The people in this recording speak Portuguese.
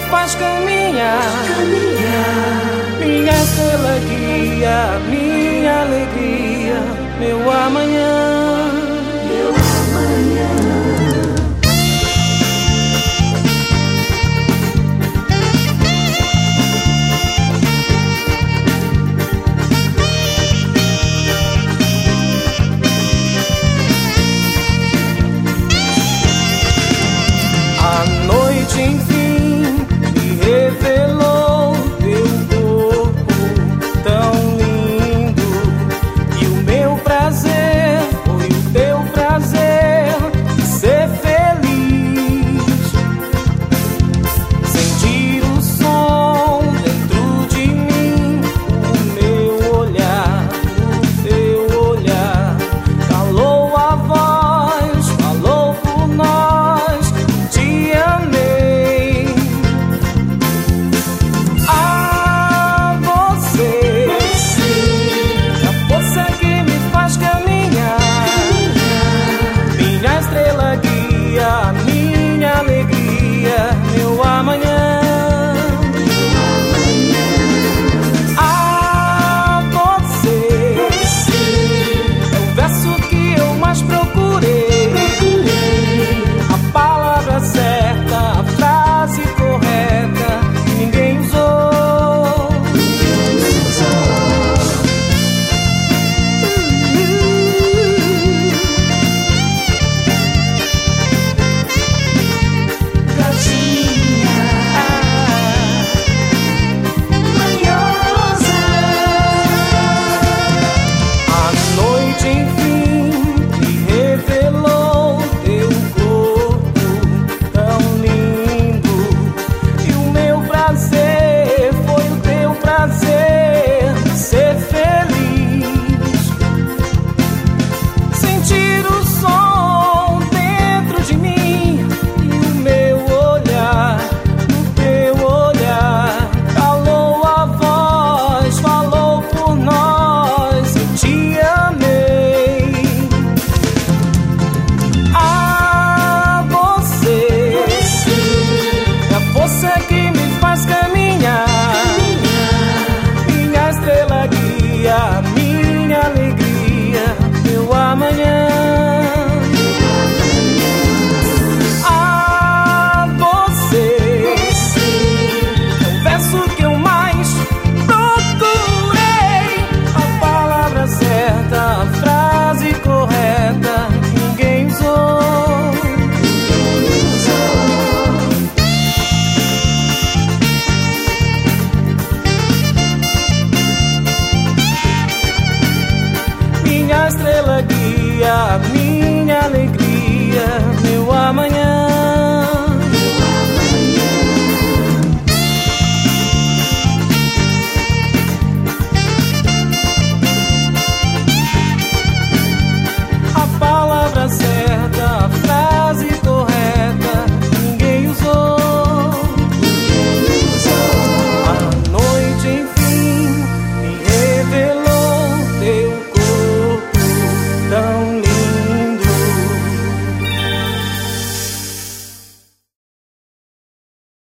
faz caminhar. Minha estrela guia, minha alegria, meu amanhã. Meu amanhã. A noite enfim me revelou teu corpo tão lindo, e o meu prazer foi o teu prazer de ser feliz. Sentir o som dentro de mim, o meu olhar, o teu olhar, calou a voz, falou por nós. Te amei. A você, a força que me faz caminhar. Minha estrela guia, minha alegria, meu amanhã. A você, é o verso que eu mais procurei. A palavra certa, a frase correta, ninguém usou. Gatinha manhosa. A noite enfim me revelou teu corpo tão lindo, e o meu prazer foi o teu prazer de ser feliz. Sentir o som dentro de mim, e o meu olhar, no teu olhar, calou a voz, falou por nós. Eu te amei. A você, é a força que me faz caminhar. Minha estrela guia, minha alegria, meu amanhã. A você, é o verso que eu mais procurei. A palavra certa, a frase correta, ninguém usou. Minha estrela guia, minha alegria.